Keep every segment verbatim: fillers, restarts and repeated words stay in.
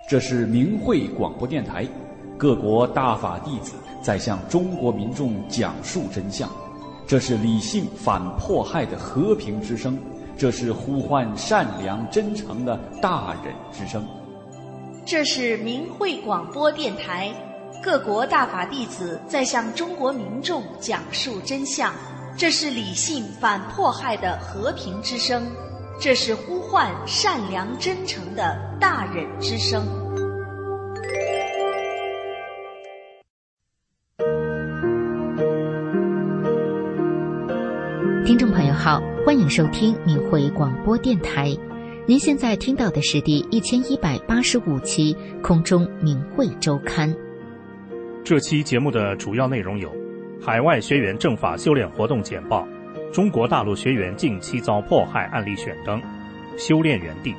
这是明慧广播电台，各国大法弟子在向中国民众讲述真相。这是理性反迫害的和平之声，这是呼唤善良真诚的大忍之声。 这是明慧广播电台，各国大法弟子在向中国民众讲述真相。这是理性反迫害的和平之声，这是呼唤善良真诚的大忍之声。 听众朋友好，欢迎收听明慧广播电台。您现在听到的是第一千一百八十五期空中明慧周刊。 这期节目的主要内容有：海外学员正法修炼活动简报，中国大陆学员近期遭迫害案例选灯，修炼园地。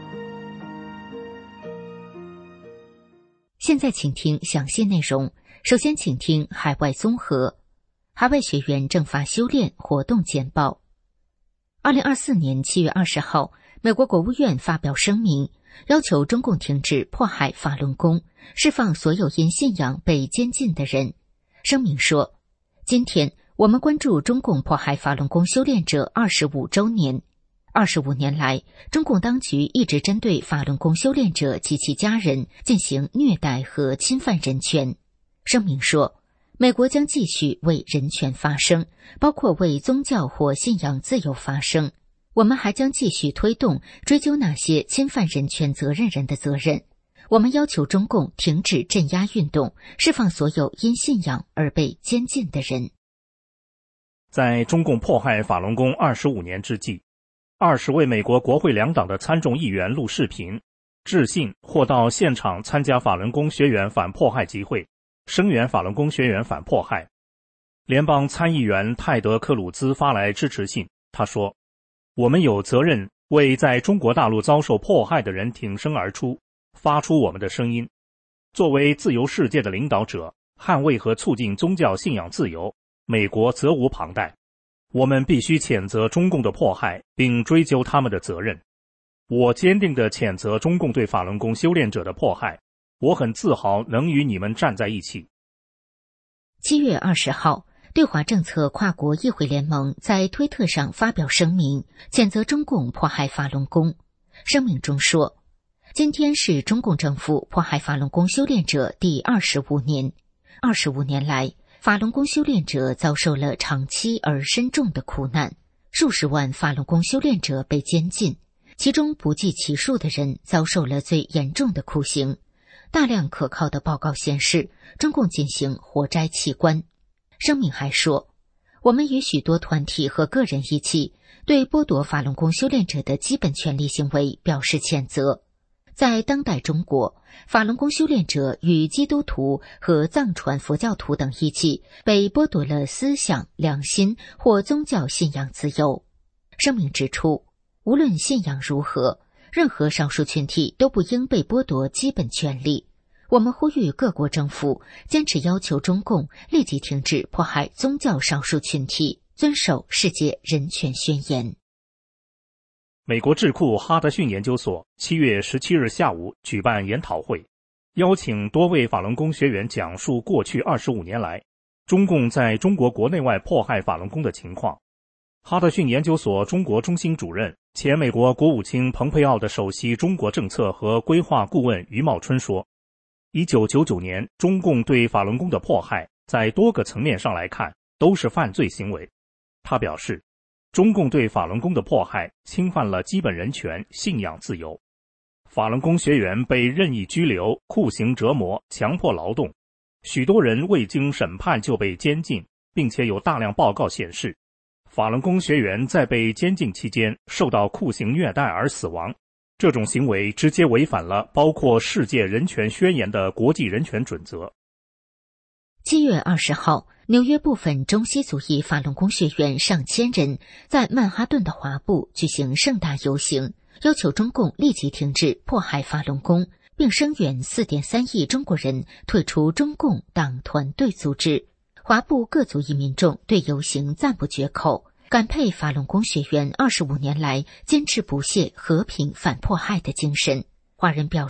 现在请听详细内容。首先请听海外综合。海外学员正法修炼活动简报。二零二四年七月二十号，美国国务院发表声明，要求中共停止迫害法轮功，释放所有因信仰被监禁的人。声明说，今天我们关注中共迫害法轮功修炼者二十五周年。二十五年来，中共当局一直针对法轮功修炼者及其家人进行虐待和侵犯人权。声明说，美国将继续为人权发声，包括为宗教或信仰自由发声。我们还将继续推动追究那些侵犯人权责任人的责任。我们要求中共停止镇压运动，释放所有因信仰而被监禁的人。 在中共迫害法轮功二十五年之际，二十位美国国会两党的参众议员录视频、致信或到现场参加法轮功学员反迫害集会，声援法轮功学员反迫害。联邦参议员泰德·克鲁兹发来支持信，他说：我们有责任为在中国大陆遭受迫害的人挺身而出，发出我们的声音。作为自由世界的领导者，捍卫和促进宗教信仰自由，美国责无旁贷。我们必须谴责中共的迫害，并追究他们的责任。我坚定地谴责中共对法轮功修炼者的迫害，我很自豪能与你们站在一起。 七月二十号，对华政策跨国议会联盟在推特上发表声明，谴责中共迫害法轮功。声明中说，今天是中共政府迫害法轮功修炼者第二十五年。二十五年来，法轮功修炼者遭受了长期而深重的苦难，数十万法轮功修炼者被监禁，其中不计其数的人遭受了最严重的酷刑。大量可靠的报告显示，中共进行活摘器官。声明还说，我们与许多团体和个人一起对剥夺法轮功修炼者的基本权利行为表示谴责。在当代中国，法轮功修炼者与基督徒和藏传佛教徒等一起被剥夺了思想、良心或宗教信仰自由。声明指出，无论信仰如何，任何少数群体都不应被剥夺基本权利。我们呼吁各国政府坚持要求中共立即停止迫害宗教少数群体，遵守世界人权宣言。 美国智库哈德逊研究所七月十七日下午举办研讨会，邀请多位法轮功学员讲述过去二十五年来中共在中国国内外迫害法轮功的情况。哈德逊研究所中国中心主任、前美国国务卿蓬佩奥的首席中国政策和规划顾问余茂春说，一九九九年中共对法轮功的迫害在多个层面上来看都是犯罪行为。他表示，中共对法轮功的迫害侵犯了基本人权、信仰自由。法轮功学员被任意拘留、酷刑折磨、强迫劳动，许多人未经审判就被监禁，并且有大量报告显示，法轮功学员在被监禁期间受到酷刑虐待而死亡。这种行为直接违反了包括世界人权宣言的国际人权准则。 七月二十号，纽约部分中西族裔法轮功学员上千人在曼哈顿的华埠举行盛大游行，要求中共立即停止迫害法轮功，并声援 四点三亿中国人退出中共党团队组织。华埠各族裔民众对游行赞不绝口，感佩法轮功学员二十五年来坚持不懈和平反迫害的精神。华人表示，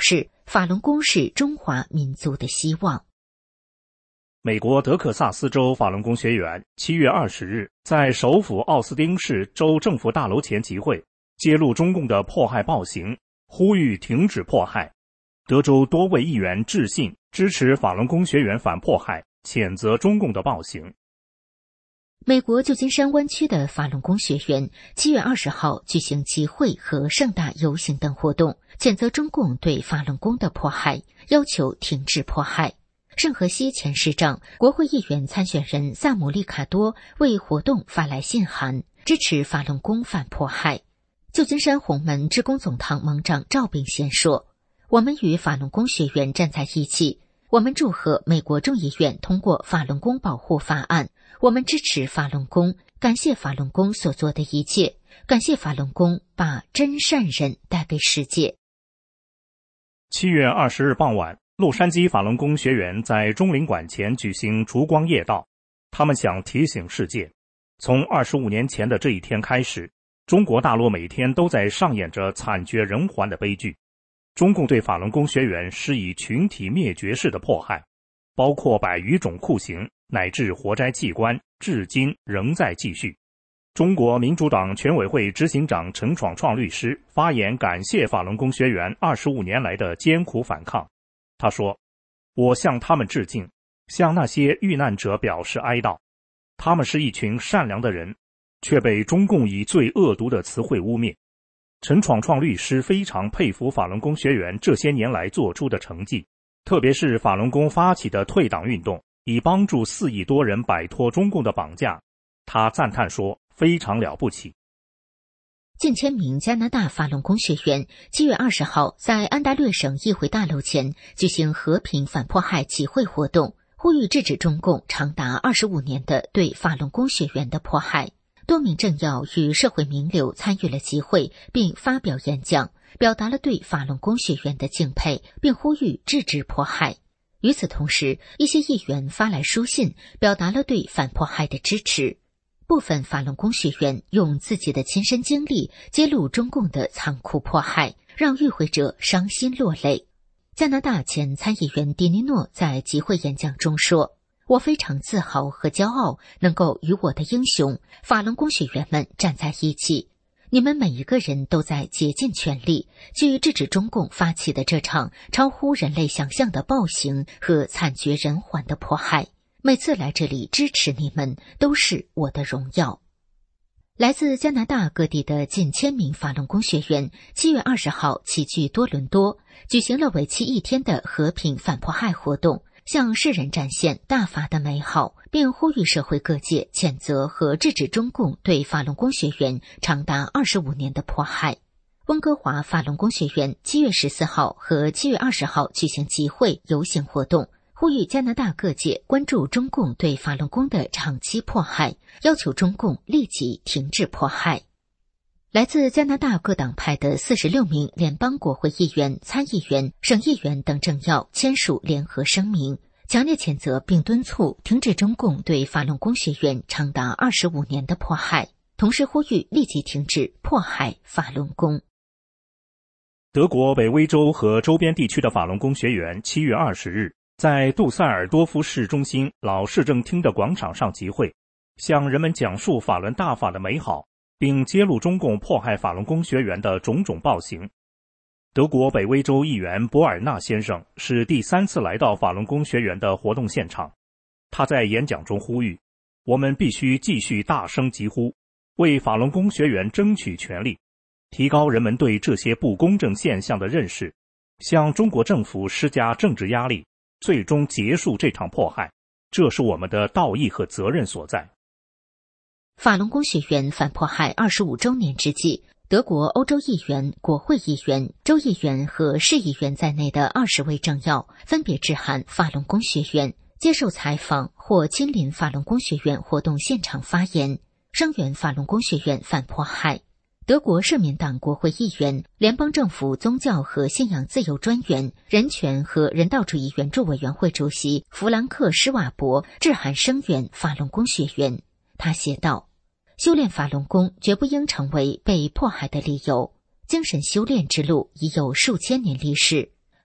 法轮功是中华民族的希望。 美国德克萨斯州法轮功学员七月二十日在首府奥斯汀市州政府大楼前集会，揭露中共的迫害暴行，呼吁停止迫害。德州多位议员致信支持法轮功学员反迫害，谴责中共的暴行。 美国旧金山湾区的法轮功学员七月二十号举行集会和盛大游行等活动，谴责中共对法轮功的迫害，要求停止迫害。圣荷西前市长、国会议员参选人萨姆利卡多为活动发来信函，支持法轮功反迫害。旧金山红门志工总堂盟长赵炳贤说：“我们与法轮功学员站在一起，我们祝贺美国众议院通过法轮功保护法案，我们支持法轮功，感谢法轮功所做的一切，感谢法轮功把真善人带给世界。” 七月二十日傍晚，洛杉矶法轮功学员在中领馆前举行烛光夜悼，他们想提醒世界，从二十五年前的这一天开始，中国大陆每天都在上演着惨绝人寰的悲剧。中共对法轮功学员施以群体灭绝式的迫害，包括百余种酷刑乃至活摘器官，至今仍在继续。中国民主党全委会执行长陈闯创律师发言感谢法轮功学员二十五年来的艰苦反抗。他说：“我向他们致敬，向那些遇难者表示哀悼。他们是一群善良的人，却被中共以最恶毒的词汇污蔑。”陈闯创律师非常佩服法轮功学员这些年来做出的成绩，特别是法轮功发起的退党运动，以帮助四亿多人摆脱中共的绑架。他赞叹说：“非常了不起。” 近千名加拿大法轮功学员七月二十号在安大略省议会大楼前举行和平反迫害集会活动，呼吁制止中共长达二十五年的对法轮功学员的迫害。多名政要与社会名流参与了集会，并发表演讲，表达了对法轮功学员的敬佩，并呼吁制止迫害。与此同时，一些议员发来书信，表达了对反迫害的支持。部分法轮功学员用自己的亲身经历揭露中共的残酷迫害，让与会者伤心落泪。加拿大前参议员迪尼诺在集会演讲中说：“我非常自豪和骄傲能够与我的英雄法轮功学员们站在一起。你们每一个人都在竭尽全力去制止中共发起的这场超乎人类想象的暴行和惨绝人寰的迫害。每次来这里支持你们都是我的荣耀。”来自加拿大各地的近千名法轮功学员七月二十号齐聚多伦多，举行了为期一天的和平反迫害活动，向世人展现大法的美好，并呼吁社会各界谴责和制止中共对法轮功学员长达二十五年的迫害。温哥华法轮功学员七月十四号和七月二十号举行集会游行活动，呼吁加拿大各界关注中共对法轮功的长期迫害，要求中共立即停止迫害。来自加拿大各党派的四十六名联邦国会议员、参议员、省议员等政要签署联合声明，强烈谴责并敦促停止中共对法轮功学员长达二十五年的迫害，同时呼吁立即停止迫害法轮功。 德国北威州和周边地区的法轮功学员七月二十日在杜塞尔多夫市中心老市政厅的广场上集会，向人们讲述法轮大法的美好，并揭露中共迫害法轮功学员的种种暴行。德国北威州议员博尔纳先生是第三次来到法轮功学员的活动现场。他在演讲中呼吁，我们必须继续大声疾呼，为法轮功学员争取权利，提高人们对这些不公正现象的认识，向中国政府施加政治压力，最终结束这场迫害，这是我们的道义和责任所在。 法轮功学员反迫害二十五周年之际，德国欧洲议员、国会议员、州议员和市议员在内的二十位政要分别致函法轮功学员，接受采访或亲临法轮功学院活动现场发言，声援法轮功学院反迫害。德国社民党国会议员、联邦政府宗教和信仰自由专员、人权和人道主义援助委员会主席弗兰克·施瓦伯致函声援法轮功学员。他写道：“修炼法轮功绝不应成为被迫害的理由。精神修炼之路已有数千年历史。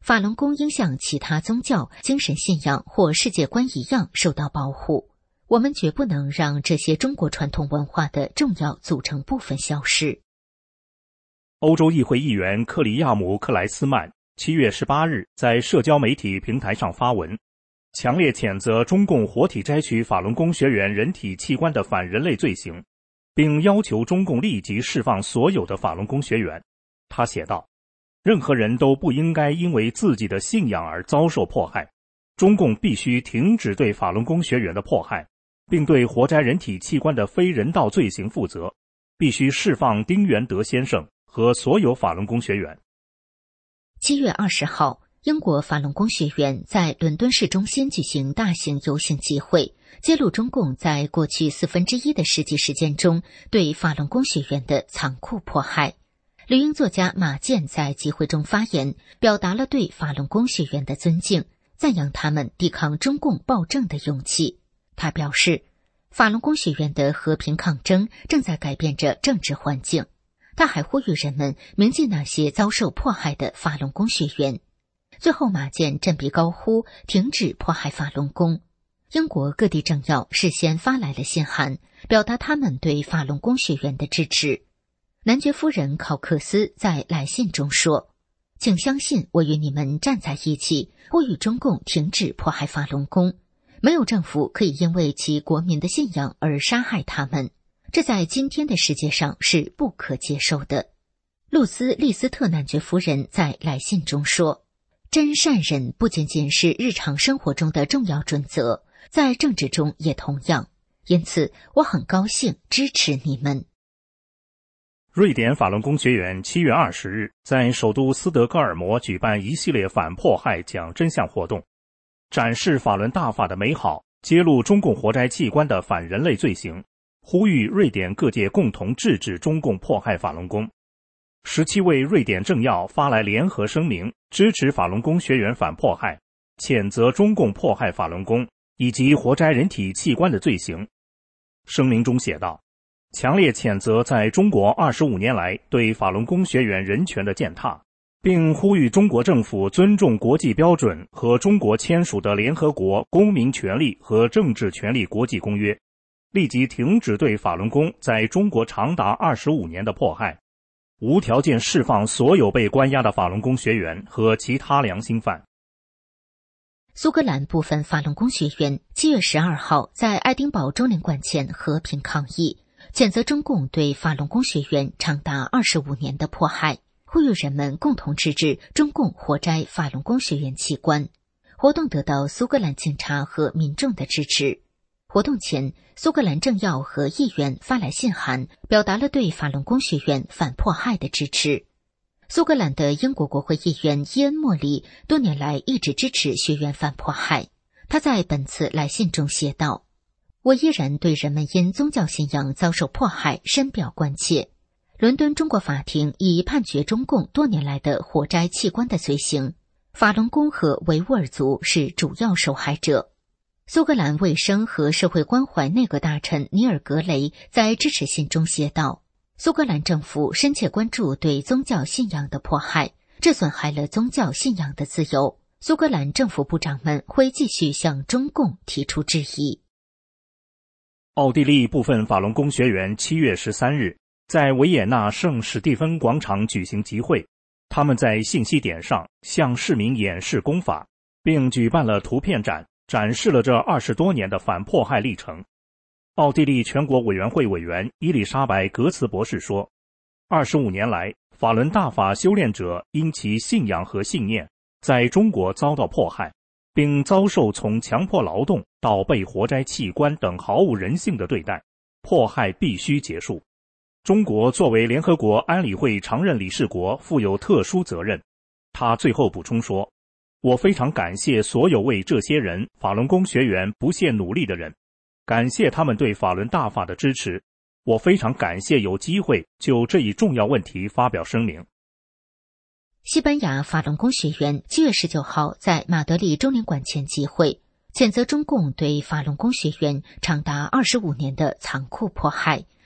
法轮功应像其他宗教、精神信仰或世界观一样受到保护。我们绝不能让这些中国传统文化的重要组成部分消失。 欧洲议会议员克里亚姆·克莱斯曼七月十八日在社交媒体平台上发文，强烈谴责中共活体摘取法轮功学员人体器官的反人类罪行，并要求中共立即释放所有的法轮功学员。他写道，任何人都不应该因为自己的信仰而遭受迫害，中共必须停止对法轮功学员的迫害，并对活摘人体器官的非人道罪行负责，必须释放丁元德先生和所有法轮功学员。 七月二十号，英国法轮功学员在伦敦市中心举行大型游行集会，揭露中共在过去四分之一的世纪时间中对法轮功学员的残酷迫害。旅英作家马健在集会中发言，表达了对法轮功学员的尊敬，赞扬他们抵抗中共暴政的勇气。他表示，法轮功学员的和平抗争正在改变着政治环境。他还呼吁人们铭记那些遭受迫害的法轮功学员。最后，马健振臂高呼停止迫害法轮功。英国各地政要事先发来了信函，表达他们对法轮功学员的支持。男爵夫人考克斯在来信中说，请相信我与你们站在一起，呼吁中共停止迫害法轮功。没有政府可以因为其国民的信仰而杀害他们，这在今天的世界上是不可接受的。露丝·利斯特男爵夫人在来信中说，真善忍不仅仅是日常生活中的重要准则，在政治中也同样。因此，我很高兴支持你们。 瑞典法轮功学员七月二十日在首都斯德哥尔摩举办一系列反迫害讲真相活动，展示法轮大法的美好，揭露中共活摘器官的反人类罪行，呼吁瑞典各界共同制止中共迫害法轮功。十七位瑞典政要发来联合声明，支持法轮功学员反迫害，谴责中共迫害法轮功以及活摘人体器官的罪行。声明中写道，强烈谴责在中国二十五年来对法轮功学员人权的践踏，并呼吁中国政府尊重国际标准和中国签署的联合国公民权利和政治权利国际公约，立即停止对法轮功在中国长达二十五年的迫害，无条件释放所有被关押的法轮功学员和其他良心犯。 苏格兰部分法轮功学员七月十二号在爱丁堡中领馆前和平抗议，谴责中共对法轮功学员长达二十五年的迫害，呼吁人们共同制止中共活摘法轮功学员器官。活动得到苏格兰警察和民众的支持。活动前，苏格兰政要和议员发来信函，表达了对法轮功学员反迫害的支持。苏格兰的英国国会议员伊恩·莫里多年来一直支持学员反迫害。他在本次来信中写道，我依然对人们因宗教信仰遭受迫害深表关切。伦敦中国法庭已判决中共多年来的活摘器官的罪行，法轮功和维吾尔族是主要受害者。苏格兰卫生和社会关怀内阁大臣尼尔·格雷在支持信中写道，苏格兰政府深切关注对宗教信仰的迫害，这损害了宗教信仰的自由。苏格兰政府部长们会继续向中共提出质疑。 奥地利部分法轮功学员七月十三日在维也纳圣史蒂芬广场举行集会，他们在信息点上向市民演示功法，并举办了图片展，展示了这二十多年的反迫害历程。奥地利全国委员会委员伊丽莎白·格茨博士说，二十五年来，法轮大法修炼者因其信仰和信念，在中国遭到迫害，并遭受从强迫劳动到被活摘器官等毫无人性的对待，迫害必须结束。中国作为联合国安理会常任理事国，负有特殊责任。他最后补充说，我非常感谢所有为这些人法轮功学员不懈努力的人，感谢他们对法轮大法的支持。我非常感谢有机会就这一重要问题发表声明。 西班牙法轮功学员七月十九号在马德里中领馆前集会，谴责中共对法轮功学员长达二十五年的残酷迫害，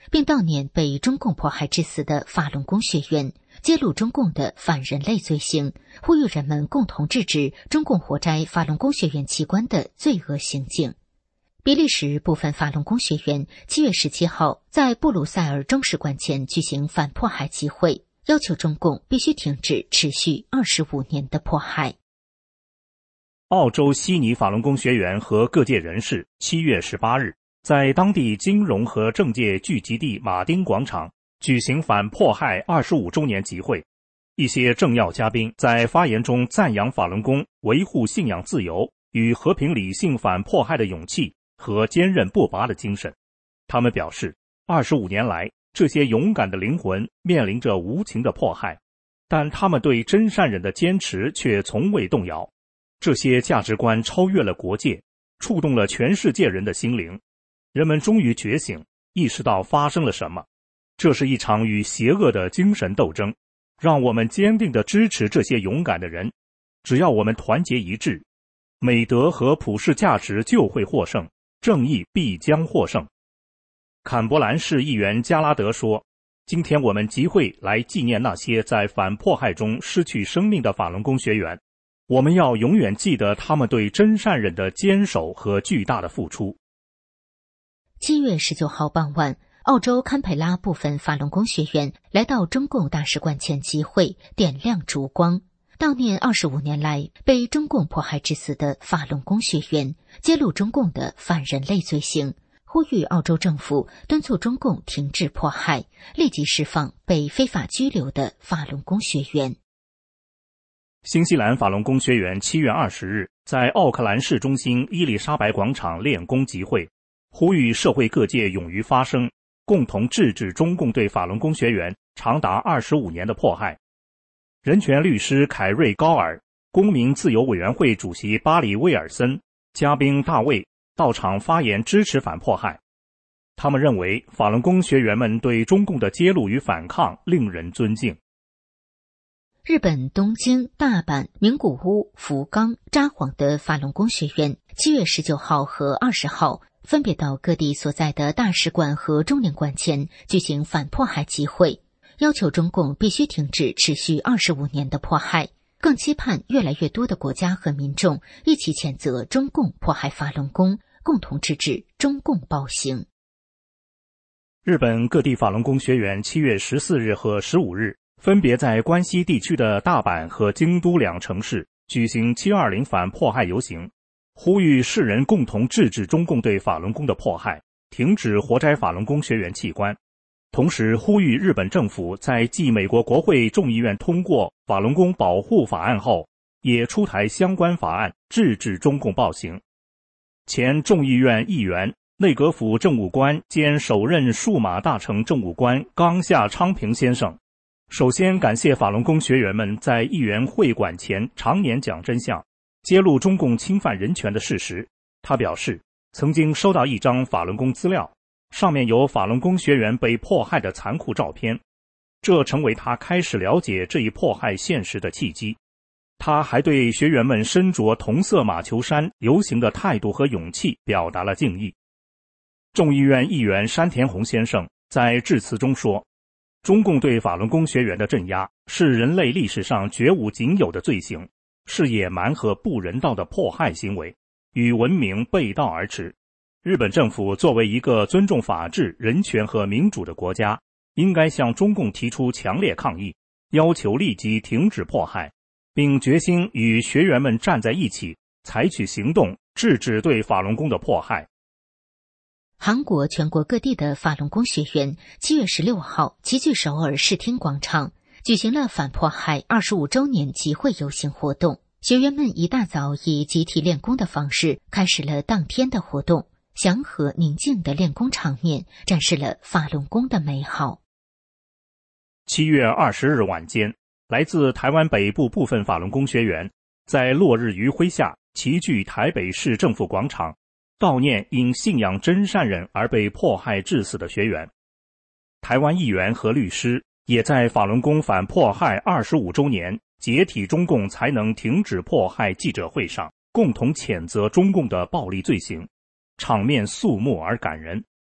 并悼念被中共迫害致死的法轮功学员，揭露中共的反人类罪行，呼吁人们共同制止中共活摘法轮功学员器官的罪恶行径。比利时部分法轮功学员七月十七号在布鲁塞尔中使馆前举行反迫害集会，要求中共必须停止持续二十五年的迫害。 澳洲悉尼法轮功学员和各界人士七月十八日在当地金融和政界聚集地马丁广场举行反迫害二十五周年集会。一些政要嘉宾在发言中赞扬法轮功维护信仰自由与和平理性反迫害的勇气和坚韧不拔的精神。他们表示，二十五年来，这些勇敢的灵魂面临着无情的迫害，但他们对真善忍的坚持却从未动摇。这些价值观超越了国界，触动了全世界人的心灵。人们终于觉醒，意识到发生了什么。这是一场与邪恶的精神斗争，让我们坚定地支持这些勇敢的人。只要我们团结一致，美德和普世价值就会获胜，正义必将获胜。坎伯兰市议员加拉德说，今天我们集会来纪念那些在反迫害中失去生命的法轮功学员，我们要永远记得他们对真善忍的坚守和巨大的付出。 七月十九号傍晚，澳洲堪培拉部分法轮功学员来到中共大使馆前集会，点亮烛光，悼念二十五年来被中共迫害致死的法轮功学员，揭露中共的反人类罪行，呼吁澳洲政府敦促中共停止迫害，立即释放被非法拘留的法轮功学员。 新西兰法轮功学员七月二十日在奥克兰市中心伊丽莎白广场练功集会，呼吁社会各界勇于发声，共同制止中共对法轮功学员长达二十五年的迫害。人权律师凯瑞·高尔、公民自由委员会主席巴里·威尔森、嘉宾大卫到场发言支持反迫害。他们认为法轮功学员们对中共的揭露与反抗令人尊敬。 日本东京、大阪、名古屋、福冈、札幌的法轮功学员七月十九号和二十号分别到各地所在的大使馆和中领馆前举行反迫害集会，要求中共必须停止持续二十五年的迫害，更期盼越来越多的国家和民众一起谴责中共迫害法轮功，共同制止中共暴行。 日本各地法轮功学员七月十四日和十五日分别在关西地区的大阪和京都两城市举行七二零反迫害游行，呼吁世人共同制止中共对法轮功的迫害，停止活摘法轮功学员器官，同时呼吁日本政府在继美国国会众议院通过法轮功保护法案后，也出台相关法案制止中共暴行。前众议院议员、内阁府政务官兼首任数码大臣政务官冈下昌平先生首先感谢法轮功学员们在议员会馆前常年讲真相，揭露中共侵犯人权的事实。他表示，曾经收到一张法轮功资料，上面有法轮功学员被迫害的残酷照片，这成为他开始了解这一迫害现实的契机。他还对学员们身着同色马球衫游行的态度和勇气表达了敬意。众议院议员山田宏先生在致辞中说，中共对法轮功学员的镇压是人类历史上绝无仅有的罪行，是野蛮和不人道的迫害行为，与文明背道而驰。日本政府作为一个尊重法治、人权和民主的国家，应该向中共提出强烈抗议，要求立即停止迫害，并决心与学员们站在一起，采取行动，制止对法轮功的迫害。 韩国全国各地的法轮功学员七月十六号齐聚首尔视听广场，举行了反迫害二十五周年集会游行活动。学员们一大早以集体练功的方式开始了当天的活动，祥和宁静的练功场面展示了法轮功的美好。 七月二十日晚间，来自台湾北部部分法轮功学员在落日余晖下齐聚台北市政府广场，悼念因信仰真善忍而被迫害致死的学员。台湾议员和律师也在法轮功反迫害二十五周年解体中共才能停止迫害记者会上共同谴责中共的暴力罪行，场面肃穆而感人。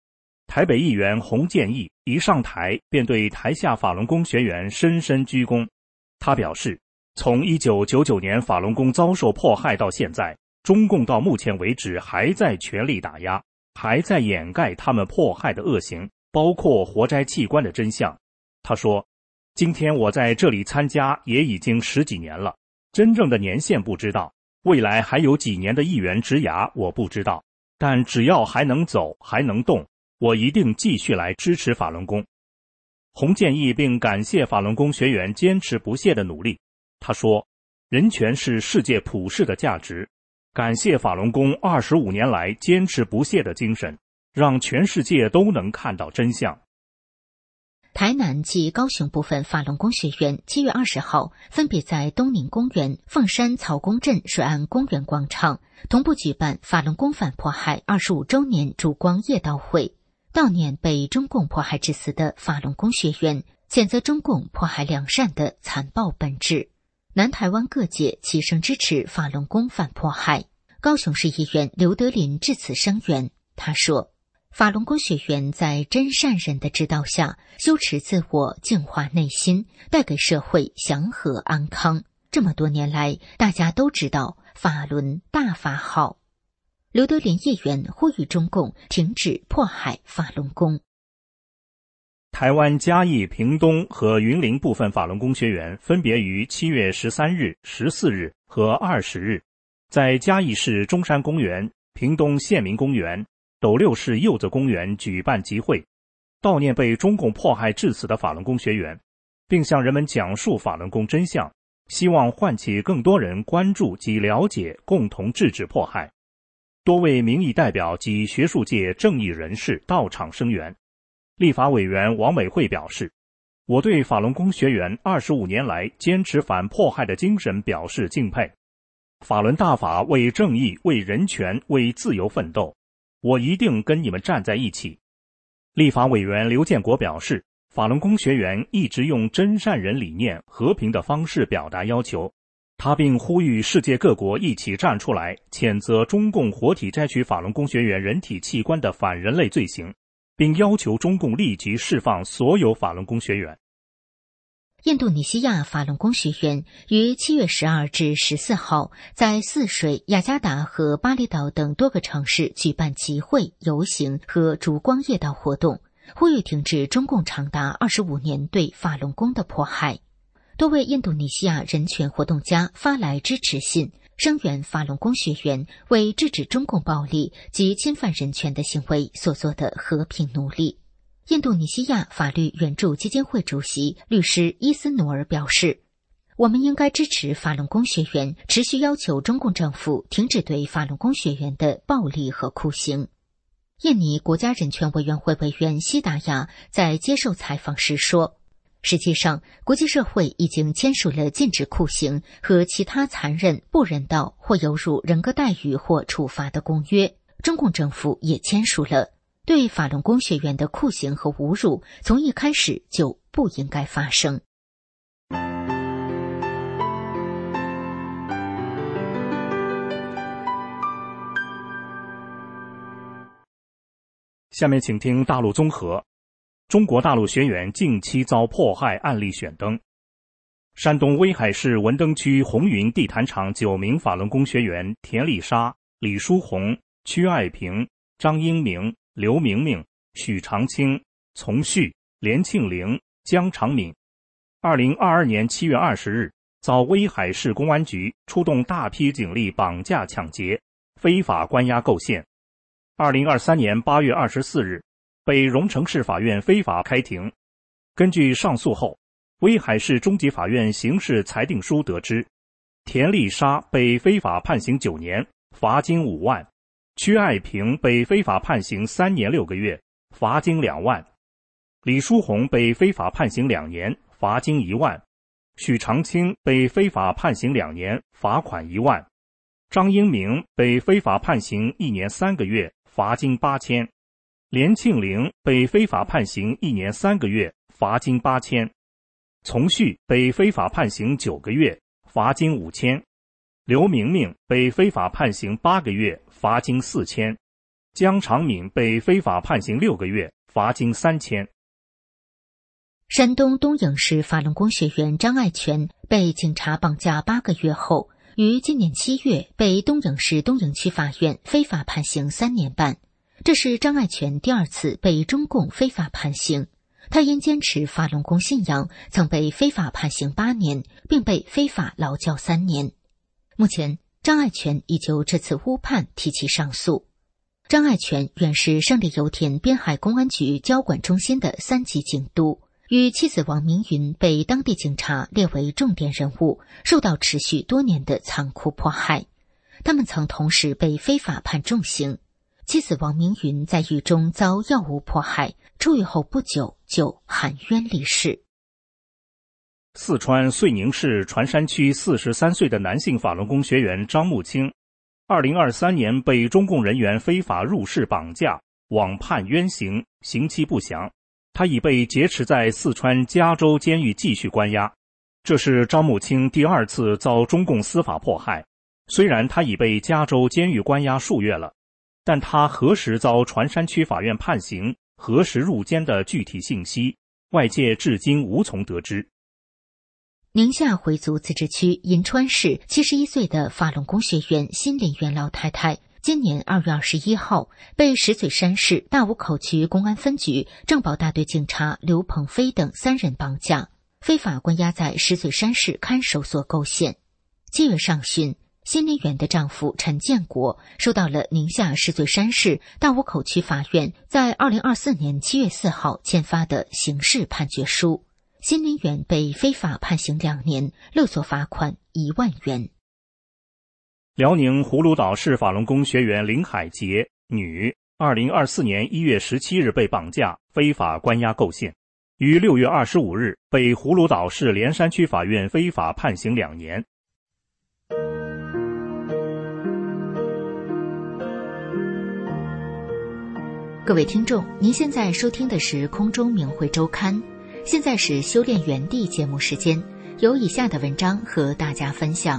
台北议员洪建义一上台便对台下法轮功学员深深鞠躬。他表示，从一九九九年法轮功遭受迫害到现在，中共到目前为止还在全力打压，还在掩盖他们迫害的恶行，包括活摘器官的真相。他说，今天我在这里参加也已经十几年了，真正的年限不知道，未来还有几年的议员职涯我不知道，但只要还能走还能动，我一定继续来支持法轮功。洪建义并感谢法轮功学员坚持不懈的努力。他说，人权是世界普世的价值，感谢法轮功二十五年来坚持不懈的精神，让全世界都能看到真相。 台南及高雄部分法轮功学员七月二十号分别在东宁公园、凤山草公镇水岸公园广场同步举办法轮功反迫害二十五周年烛光夜悼会，悼念被中共迫害致死的法轮功学员，谴责中共迫害良善的残暴本质。南台湾各界齐声支持法轮功反迫害。高雄市议员刘德霖致辞声援，他说，法轮功学员在真善人的指导下修持自我，净化内心，带给社会祥和安康。这么多年来，大家都知道法轮大法好。刘德霖议员呼吁中共停止迫害法轮功。 台湾嘉义、屏东和云林部分法轮功学员分别于七月十三日、十四日和二十日，在嘉义市中山公园、屏东县民公园、斗六市柚子公园举办集会，悼念被中共迫害致死的法轮功学员，并向人们讲述法轮功真相，希望唤起更多人关注及了解，共同制止迫害。多位民意代表及学术界正义人士到场声援。立法委员王美惠表示，我对法轮功学员二十五年来坚持反迫害的精神表示敬佩。法轮大法为正义、为人权、为自由奋斗，我一定跟你们站在一起。立法委员刘建国表示，法轮功学员一直用真善人理念、和平的方式表达要求，他并呼吁世界各国一起站出来，谴责中共活体摘取法轮功学员人体器官的反人类罪行，并要求中共立即释放所有法轮功学员。 印度尼西亚法轮功学员于七月十二至十四号在泗水、雅加达和巴厘岛等多个城市举办集会、游行和烛光夜悼活动，呼吁停止中共长达二十五年对法轮功的迫害。多位印度尼西亚人权活动家发来支持信，声援法轮功学员为制止中共暴力及侵犯人权的行为所做的和平努力。印度尼西亚法律援助基金会主席律师伊斯努尔表示，我们应该支持法轮功学员，持续要求中共政府停止对法轮功学员的暴力和酷刑。印尼国家人权委员会委员西达亚在接受采访时说，实际上国际社会已经签署了禁止酷刑和其他残忍、不人道或有辱人格待遇或处罚的公约，中共政府也签署了。对法轮功学员的酷刑和侮辱从一开始就不应该发生。 下面请听大陆综合。中国大陆学员近期遭迫害案例选登。山东威海市文登区红云地毯厂九名法轮功学员田丽莎、李书红、屈爱平、张英明、刘明明、许长青、从旭、连庆玲、江长敏，二零二二年七月二十日遭威海市公安局出动大批警力绑架抢劫，非法关押构陷。二零二三年八月二十四日被荣成市法院非法开庭。根据上诉后，威海市中级法院刑事裁定书得知，田丽莎被非法判刑九年，罚金五万。屈爱平被非法判刑三年六个月，罚金两万；李书红被非法判刑两年，罚金一万；许长青被非法判刑两年，罚款一万；张英明被非法判刑一年三个月，罚金八千；连庆玲被非法判刑一年三个月，罚金八千；从旭被非法判刑九个月，罚金五千；刘明明被非法判刑八个月，罚金四千；江长敏被非法判刑六个月， 罚金三千。 山东东营市法轮功学员张爱全被警察绑架八个月后，于今年七月被东营市东营区法院非法判刑三年半。这是张爱全第二次被中共非法判刑。他因坚持法轮功信仰，曾被非法判刑八年，并被非法劳教三年。目前，张爱全已就这次误判提起上诉。张爱全原是胜利油田滨海公安局交管中心的三级警督，与妻子王明云被当地警察列为重点人物，受到持续多年的残酷迫害。他们曾同时被非法判重刑。妻子王明云在狱中遭药物迫害，出狱后不久就含冤离世。 四川遂宁市船山区四十三岁的男性法轮功学员张木清，二零二三年被中共人员非法入室绑架，网判冤刑，刑期不详。他已被劫持在四川嘉州监狱继续关押。这是张木清第二次遭中共司法迫害。虽然他已被嘉州监狱关押数月了，但他何时遭船山区法院判刑，何时入监的具体信息，外界至今无从得知。 宁夏回族自治区银川市七十一岁的法轮功学员辛林元老太太，今年二月二十一号被石嘴山市大武口区公安分局政保大队警察刘鹏飞等三人绑架，非法关押在石嘴山市看守所构陷。七月上旬，辛林元的丈夫陈建国收到了宁夏石嘴山市大武口区法院在二零二四年七月四号签发的刑事判决书。辛林元被非法判刑两年，勒索罚款一万元。 辽宁葫芦岛市法轮功学员林海杰，女，二零二四年一月十七日被绑架，非法关押构陷，于六月二十五日被葫芦岛市连山区法院非法判刑两年。 各位听众，您现在收听的是空中明慧周刊。现在是修炼原地节目时间，有以下的文章和大家分享。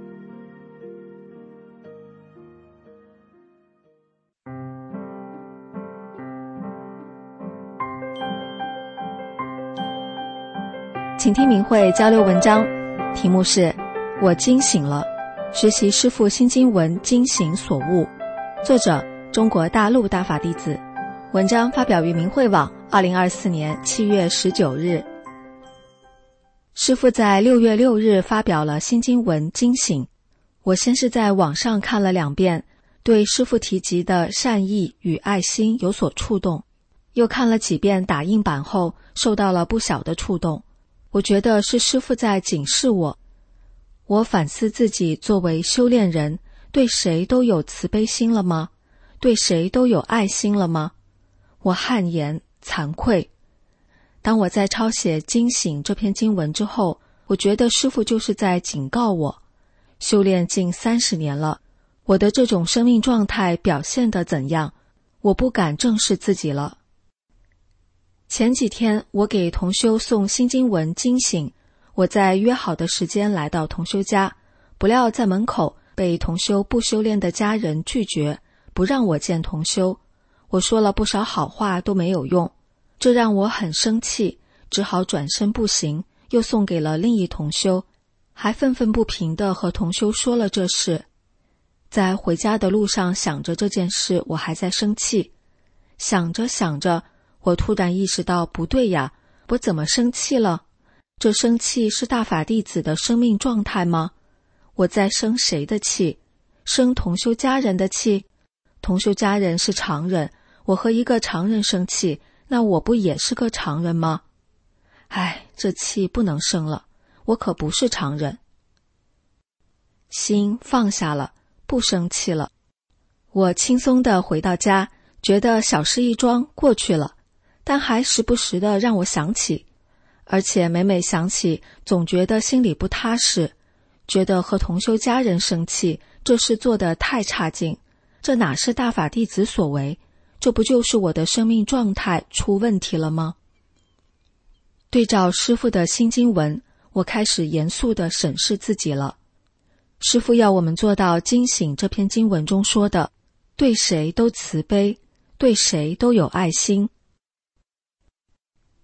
请听明慧交流文章，题目是我惊醒了，学习师父心经文惊醒所悟，作者中国大陆大法弟子。文章发表于明慧网二零二四年七月十九日。师父在六月六日发表了心经文惊醒，我先是在网上看了两遍，对师父提及的善意与爱心有所触动，又看了几遍打印版后，受到了不小的触动。我觉得是师父在警示我。我反思自己作为修炼人，对谁都有慈悲心了吗？对谁都有爱心了吗？我汗颜惭愧。当我在抄写惊醒这篇经文之后，我觉得师父就是在警告我，修炼近三十年了，我的这种生命状态表现得怎样，我不敢正视自己了。前几天我给同修送心经文惊醒，我在约好的时间来到同修家，不料在门口被同修不修炼的家人拒绝，不让我见同修。我说了不少好话都没有用，这让我很生气，只好转身步行，又送给了另一同修，还愤愤不平地和同修说了这事。在回家的路上想着这件事，我还在生气。想着想着，我突然意识到不对呀，我怎么生气了？这生气是大法弟子的生命状态吗？我在生谁的气？生同修家人的气？同修家人是常人，我和一个常人生气，那我不也是个常人吗？唉，这气不能生了，我可不是常人。心放下了，不生气了。我轻松地回到家，觉得小事一桩过去了，但还时不时地让我想起，而且每每想起，总觉得心里不踏实，觉得和同修家人生气，这事做得太差劲，这哪是大法弟子所为？这不就是我的生命状态出问题了吗？对照师父的心经文，我开始严肃地审视自己了。师父要我们做到惊醒这篇经文中说的，对谁都慈悲，对谁都有爱心。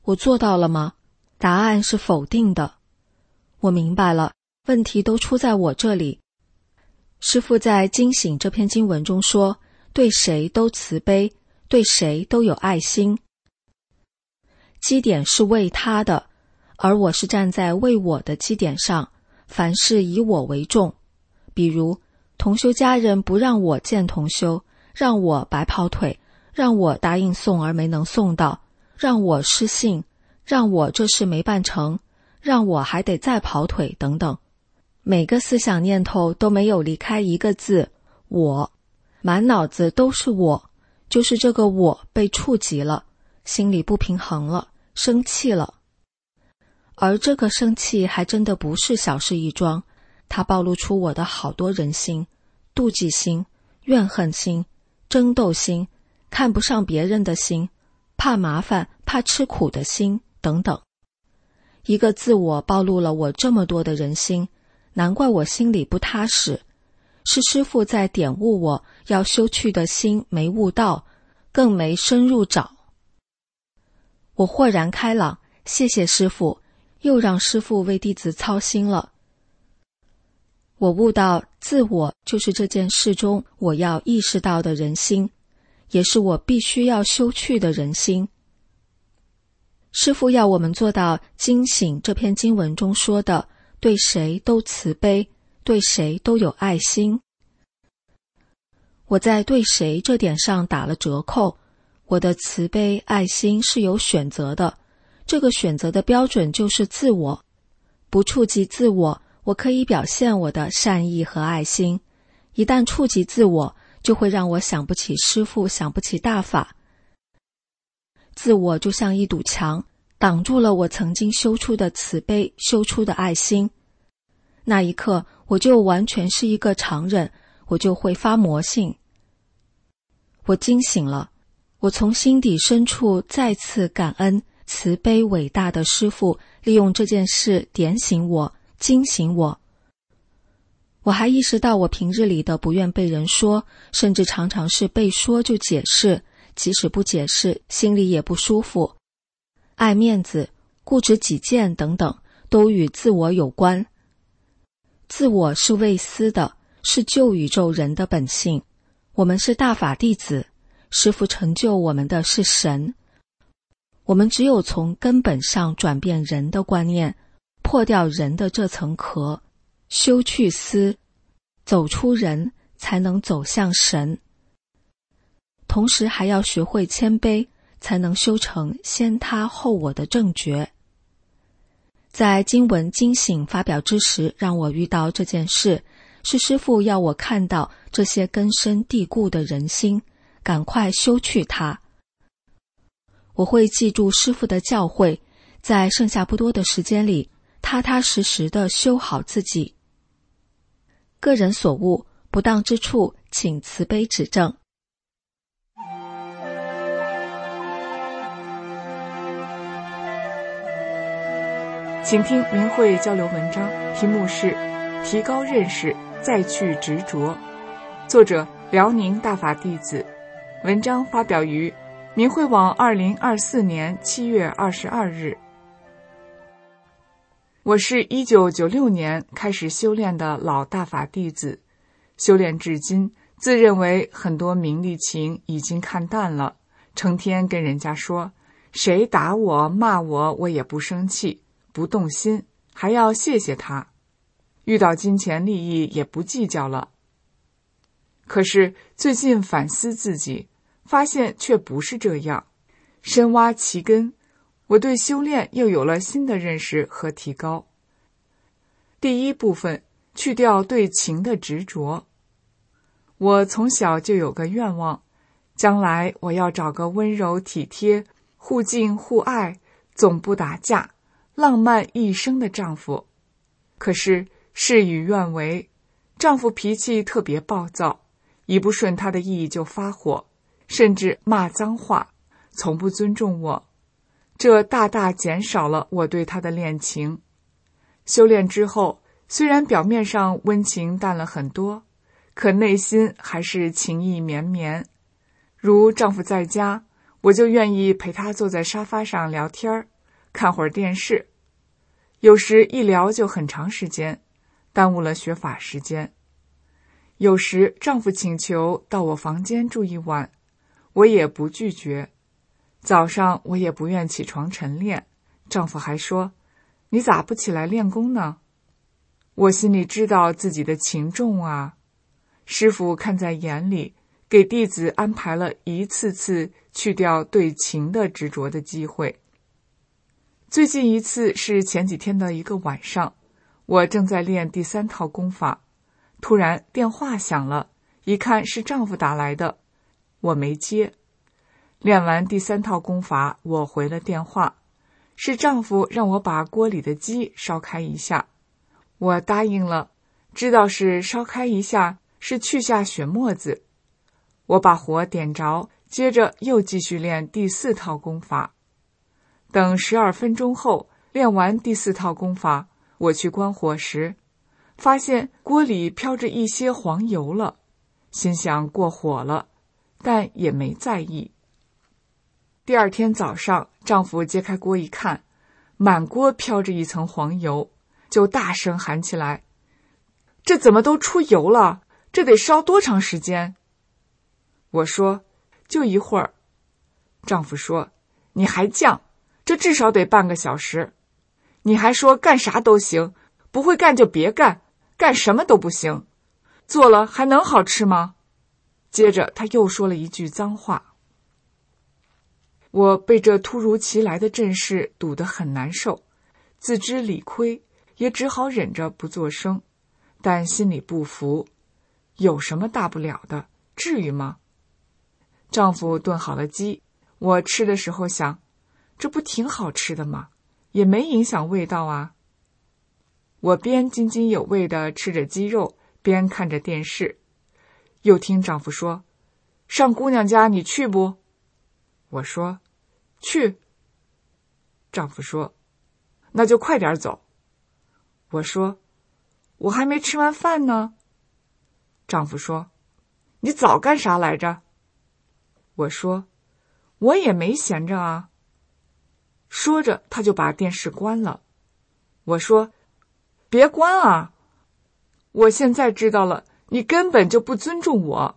我做到了吗？答案是否定的。我明白了，问题都出在我这里。师父在《惊醒》这篇经文中说，对谁都慈悲，对谁都有爱心。基点是为他的，而我是站在为我的基点上，凡事以我为重。比如同修家人不让我见同修，让我白跑腿，让我答应送而没能送到，让我失信，让我这事没办成，让我还得再跑腿等等。每个思想念头都没有离开一个字我，满脑子都是我，就是这个我被触及了，心里不平衡了，生气了。而这个生气还真的不是小事一桩，它暴露出我的好多人心，妒忌心、怨恨心、争斗心、看不上别人的心、怕麻烦、怕吃苦的心等等。一个自我暴露了我这么多的人心，难怪我心里不踏实，是师父在点悟我要修去的心没悟到，更没深入找。我豁然开朗，谢谢师父，又让师父为弟子操心了。我悟到自我就是这件事中我要意识到的人心，也是我必须要修去的人心。师父要我们做到惊醒这篇经文中说的，对谁都慈悲，对谁都有爱心。我在对谁这点上打了折扣，我的慈悲爱心是有选择的，这个选择的标准就是自我。不触及自我，我可以表现我的善意和爱心，一旦触及自我，就会让我想不起师父，想不起大法。自我就像一堵墙，挡住了我曾经修出的慈悲，修出的爱心。那一刻，我就完全是一个常人，我就会发魔性。我惊醒了，我从心底深处再次感恩慈悲伟大的师父，利用这件事点醒我，惊醒我。我还意识到我平日里的不愿被人说，甚至常常是被说就解释，即使不解释，心里也不舒服。爱面子、固执己见等等，都与自我有关。自我是未思的，是旧宇宙人的本性。我们是大法弟子，师父成就我们的是神。我们只有从根本上转变人的观念，破掉人的这层壳，修去思，走出人，才能走向神。同时还要学会谦卑，才能修成先他后我的正觉。在经文惊醒发表之时，让我遇到这件事，是师父要我看到这些根深蒂固的人心，赶快修去它。我会记住师父的教诲，在剩下不多的时间里，踏踏实实地修好自己。个人所悟，不当之处，请慈悲指正。 请听明慧交流文章，题目是提高认识，再去执着，作者辽宁大法弟子，文章发表于明慧网二零二四年七月二十二日。我是一九九六年开始修炼的老大法弟子，修炼至今，自认为很多名利情已经看淡了，成天跟人家说，谁打我骂我，我也不生气，不动心，还要谢谢他，遇到金钱利益也不计较了。可是最近反思自己，发现却不是这样，深挖其根，我对修炼又有了新的认识和提高。第一部分，去掉对情的执着。我从小就有个愿望，将来我要找个温柔体贴、互敬互爱、总不打架、浪漫一生的丈夫。可是事与愿违，丈夫脾气特别暴躁，一不顺他的意就发火，甚至骂脏话，从不尊重我。这大大减少了我对他的恋情。修炼之后，虽然表面上温情淡了很多，可内心还是情意绵绵。如丈夫在家，我就愿意陪他坐在沙发上聊天， 看会儿电视，有时一聊就很长时间，耽误了学法时间。有时丈夫请求到我房间住一晚，我也不拒绝。早上我也不愿起床晨练，丈夫还说，你咋不起来练功呢？我心里知道自己的情重啊，师父看在眼里，给弟子安排了一次次去掉对情的执着的机会。最近一次是前几天的一个晚上，我正在练第三套功法，突然电话响了，一看是丈夫打来的，我没接。练完第三套功法，我回了电话，是丈夫让我把锅里的鸡烧开一下，我答应了，知道是烧开一下，是去下血沫子。我把火点着，接着又继续练第四套功法。等十二分钟后，练完第四套功法，我去关火时，发现锅里飘着一些黄油了，心想过火了，但也没在意。第二天早上，丈夫揭开锅一看，满锅飘着一层黄油，就大声喊起来，这怎么都出油了？这得烧多长时间？我说，就一会儿。丈夫说，你还犟，这至少得半个小时。你还说干啥都行，不会干就别干，干什么都不行，做了还能好吃吗？接着他又说了一句脏话。我被这突如其来的阵势堵得很难受，自知理亏，也只好忍着不作声，但心里不服，有什么大不了的，至于吗？丈夫炖好了鸡，我吃的时候想，这不挺好吃的吗？也没影响味道啊。我边津津有味地吃着鸡肉，边看着电视，又听丈夫说，上姑娘家你去不？我说，去。丈夫说，那就快点走。我说，我还没吃完饭呢。丈夫说，你早干啥来着？我说，我也没闲着啊。说着他就把电视关了。我说，别关啊，我现在知道了，你根本就不尊重我。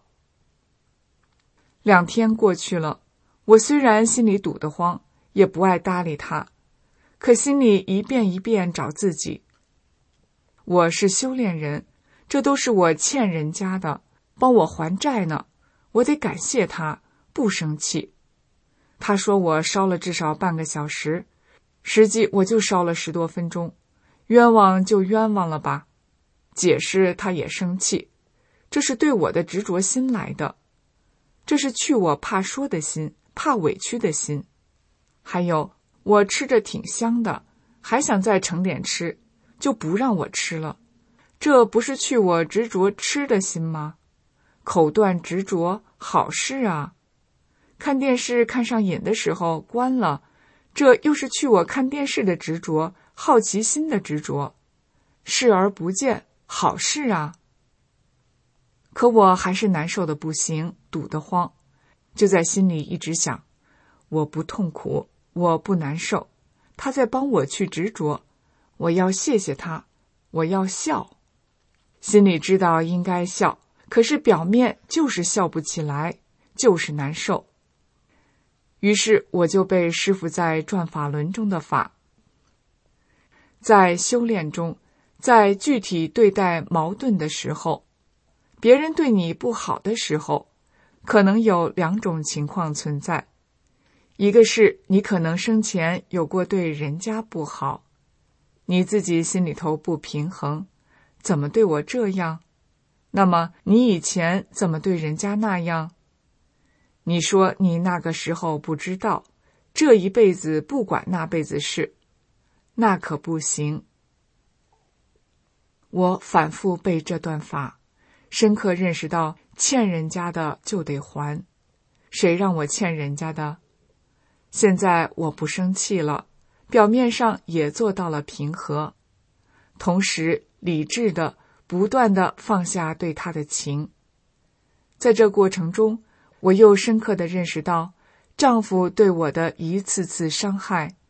两天过去了，我虽然心里堵得慌，也不爱搭理他，可心里一遍一遍找自己。我是修炼人，这都是我欠人家的，帮我还债呢，我得感谢他，不生气。他说我烧了至少半个小时，实际我就烧了十多分钟，冤枉就冤枉了吧。解释他也生气，这是对我的执着心来的，这是去我怕说的心，怕委屈的心。还有我吃着挺香的，还想再盛点吃，就不让我吃了，这不是去我执着吃的心吗？口断执着，好事啊。看电视看上瘾的时候关了，这又是去我看电视的执着，好奇心的执着，视而不见，好事啊。可我还是难受的不行，堵得慌，就在心里一直想，我不痛苦，我不难受，他在帮我去执着，我要谢谢他，我要笑。心里知道应该笑，可是表面就是笑不起来，就是难受。于是我就被师父在转法轮中的法，在修炼中，在具体对待矛盾的时候，别人对你不好的时候，可能有两种情况存在。一个是你可能生前有过对人家不好，你自己心里头不平衡，怎么对我这样？那么你以前怎么对人家那样？你说你那个时候不知道，这一辈子不管那辈子事，那可不行。我反复背这段法，深刻认识到欠人家的就得还，谁让我欠人家的？现在我不生气了，表面上也做到了平和，同时理智的不断的放下对他的情。在这过程中，我又深刻地认识到，丈夫对我的一次次伤害，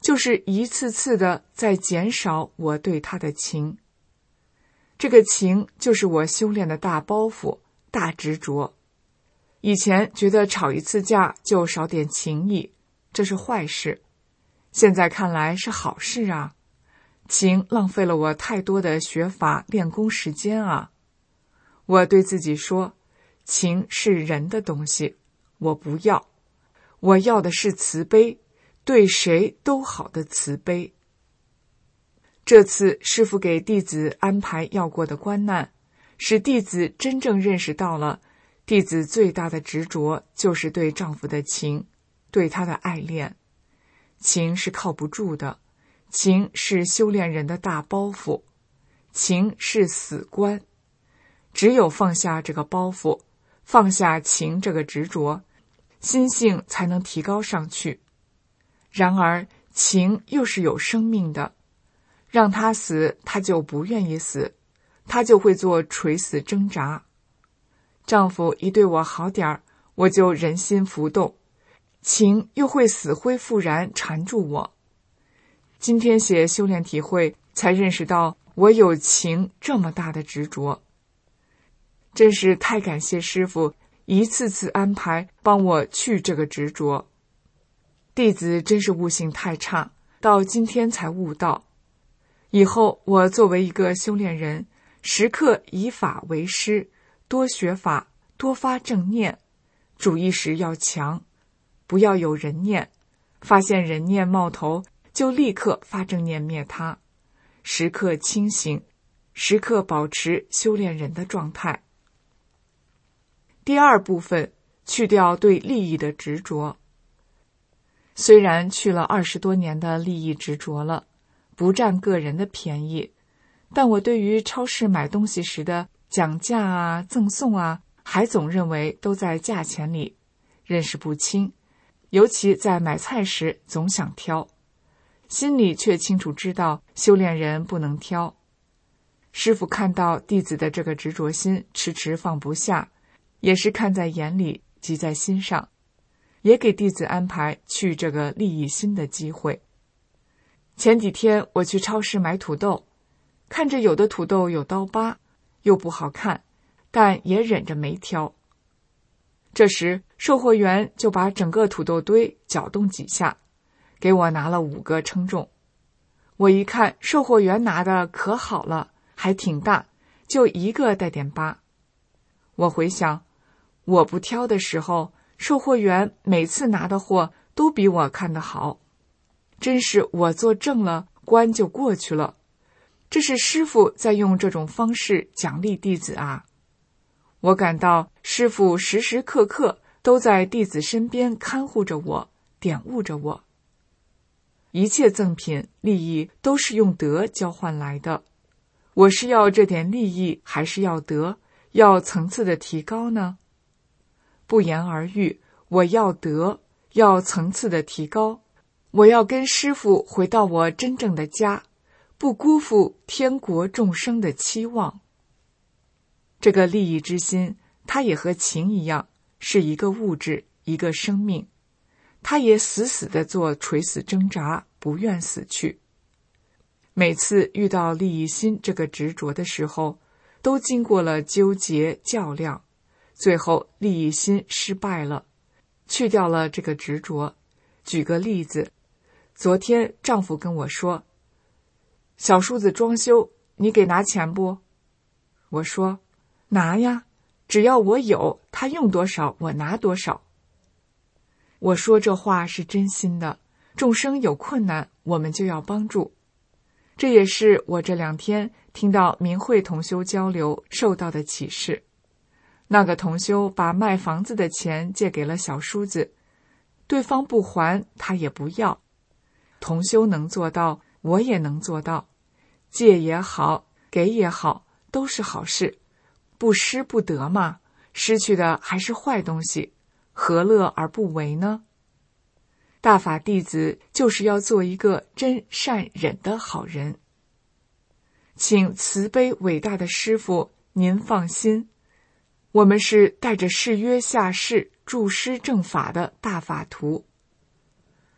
就是一次次的在减少我对他的情。这个情就是我修炼的大包袱、大执着。以前觉得吵一次架就少点情谊，这是坏事，现在看来是好事啊。情浪费了我太多的学法练功时间啊。我对自己说，情是人的东西，我不要，我要的是慈悲，对谁都好的慈悲。这次师父给弟子安排要过的关难，使弟子真正认识到了弟子最大的执着就是对丈夫的情，对他的爱恋。情是靠不住的，情是修炼人的大包袱，情是死关。只有放下这个包袱，放下情这个执着，心性才能提高上去。然而情又是有生命的，让他死他就不愿意死，他就会做垂死挣扎。丈夫一对我好点儿，我就人心浮动，情又会死灰复燃缠住我。今天写修炼体会，才认识到我有情这么大的执着。真是太感谢师父一次次安排帮我去这个执着。弟子真是悟性太差，到今天才悟到。以后我作为一个修炼人，时刻以法为师，多学法，多发正念，主意识要强，不要有人念，发现人念冒头就立刻发正念灭它，时刻清醒，时刻保持修炼人的状态。第二部分，去掉对利益的执着。虽然去了二十多年的利益执着了，不占个人的便宜，但我对于超市买东西时的讲价啊、赠送啊，还总认为都在价钱里，认识不清，尤其在买菜时总想挑，心里却清楚知道修炼人不能挑。师父看到弟子的这个执着心迟迟放不下，也是看在眼里，记在心上，也给弟子安排去这个利益心的机会。前几天我去超市买土豆，看着有的土豆有刀疤，又不好看，但也忍着没挑。这时售货员就把整个土豆堆搅动几下，给我拿了五个称重。我一看售货员拿的可好了，还挺大，就一个带点疤。我回想，我不挑的时候，售货员每次拿的货都比我看得好，真是我做正了，关就过去了。这是师父在用这种方式奖励弟子啊！我感到师父时时刻刻都在弟子身边看护着我，点悟着我。一切赠品利益都是用德交换来的，我是要这点利益，还是要德，要层次的提高呢？不言而喻，我要德，要层次的提高，我要跟师父回到我真正的家，不辜负天国众生的期望。这个利益之心，它也和情一样，是一个物质，一个生命，它也死死地做垂死挣扎，不愿死去。每次遇到利益心这个执着的时候，都经过了纠结较量，最后利益心失败了，去掉了这个执着。举个例子，昨天丈夫跟我说，小叔子装修，你给拿钱不？我说，拿呀，只要我有，他用多少我拿多少。我说这话是真心的，众生有困难，我们就要帮助。这也是我这两天听到明慧同修交流受到的启示。那个同修把卖房子的钱借给了小叔子，对方不还，他也不要。同修能做到，我也能做到，借也好，给也好，都是好事，不失不得嘛，失去的还是坏东西，何乐而不为呢？大法弟子就是要做一个真善忍的好人。请慈悲伟大的师父您放心，我们是带着誓约下世助师正法的大法徒。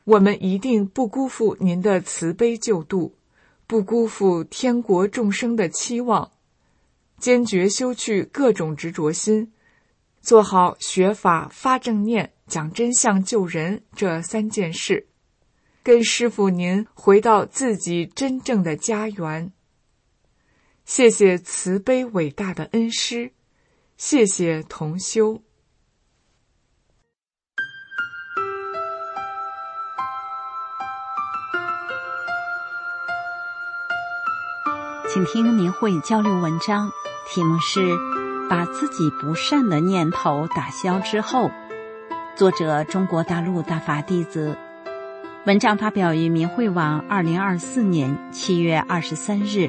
我们一定不辜负您的慈悲救度，不辜负天国众生的期望，坚决修去各种执着心，做好学法、发正念、讲真相、救人这三件事，跟师父您回到自己真正的家园。谢谢慈悲伟大的恩师，谢谢同修。 请听明慧交流文章，题目是把自己不善的念头打消之后，作者中国大陆大法弟子。文章发表于明慧网二零二四年七月二十三日。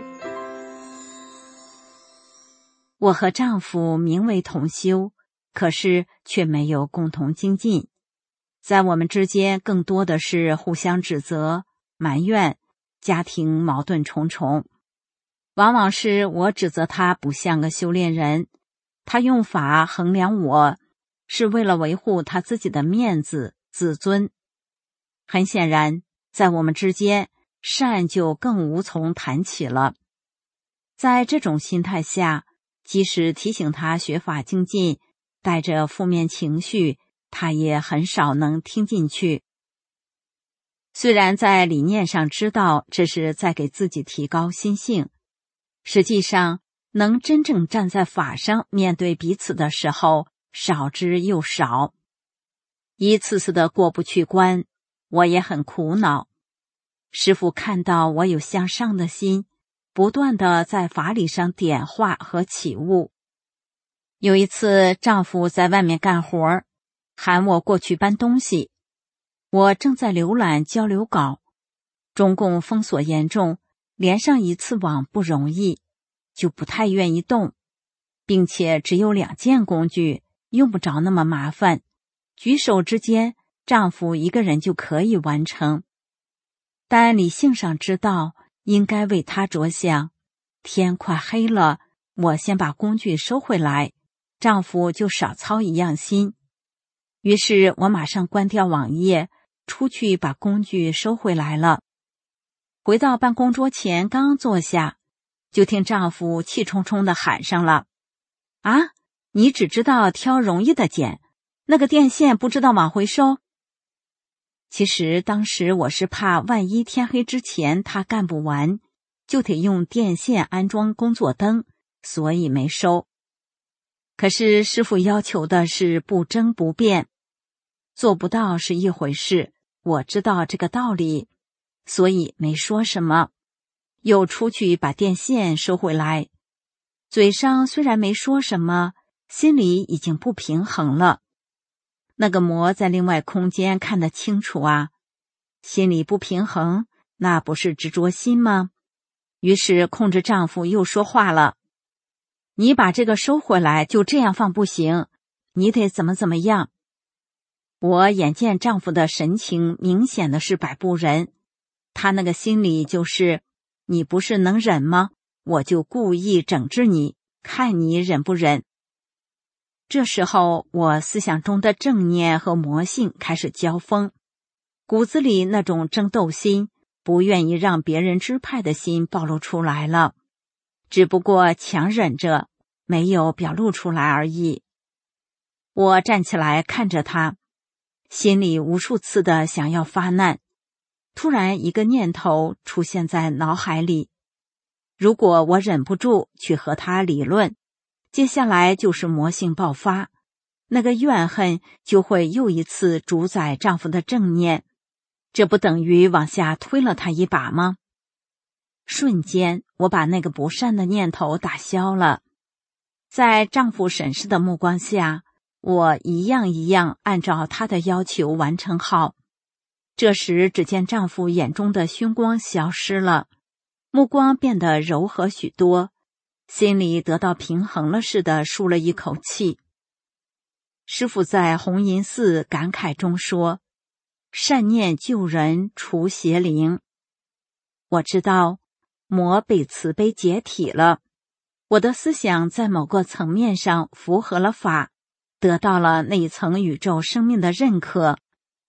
我和丈夫名为同修，可是却没有共同精进，在我们之间更多的是互相指责、埋怨，家庭矛盾重重。往往是我指责他不像个修炼人，他用法衡量我，是为了维护他自己的面子、自尊。很显然，在我们之间，善就更无从谈起了。在这种心态下，即使提醒他学法精进，带着负面情绪，他也很少能听进去。虽然在理念上知道这是在给自己提高心性，实际上能真正站在法上面对彼此的时候，少之又少。一次次的过不去关，我也很苦恼。师父看到我有向上的心，不断的在法理上点化和启悟。有一次，丈夫在外面干活，喊我过去搬东西。我正在浏览交流稿，中共封锁严重，连上一次网不容易，就不太愿意动，并且只有两件工具，用不着那么麻烦，举手之间，丈夫一个人就可以完成。但理性上知道应该为他着想，天快黑了，我先把工具收回来，丈夫就少操一样心。于是我马上关掉网页，出去把工具收回来了。回到办公桌前，刚坐下，就听丈夫气冲冲地喊上了：啊，你只知道挑容易的剪，那个电线不知道往回收。其实当时我是怕万一天黑之前他干不完，就得用电线安装工作灯，所以没收。可是师父要求的是不争不辩，做不到是一回事，我知道这个道理，所以没说什么，又出去把电线收回来。嘴上虽然没说什么，心里已经不平衡了。那个魔在另外空间看得清楚啊，心里不平衡，那不是执着心吗？于是控制丈夫又说话了：你把这个收回来，就这样放不行，你得怎么怎么样。我眼见丈夫的神情明显的是摆布人，他那个心里就是：你不是能忍吗？我就故意整治你，看你忍不忍。这时候我思想中的正念和魔性开始交锋，骨子里那种争斗心，不愿意让别人支配的心暴露出来了，只不过强忍着，没有表露出来而已。我站起来看着他，心里无数次的想要发难。突然一个念头出现在脑海里，如果我忍不住去和他理论，接下来就是魔性爆发，那个怨恨就会又一次主宰丈夫的正念，这不等于往下推了他一把吗？瞬间我把那个不善的念头打消了。在丈夫审视的目光下，我一样一样按照他的要求完成好。这时只见丈夫眼中的凶光消失了，目光变得柔和许多，心里得到平衡了似的舒了一口气。师父在红银寺感慨中说：善念救人，除邪灵。我知道魔被慈悲解体了，我的思想在某个层面上符合了法，得到了那一层宇宙生命的认可，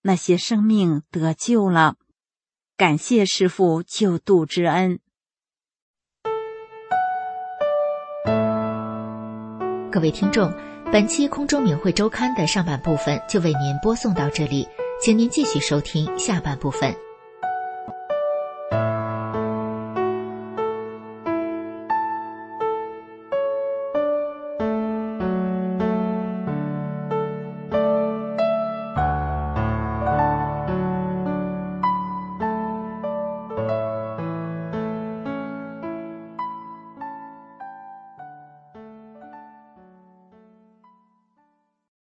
那些生命得救了。感谢师父救度之恩。 各位听众，本期空中明慧周刊的上半部分就为您播送到这里，请您继续收听下半部分。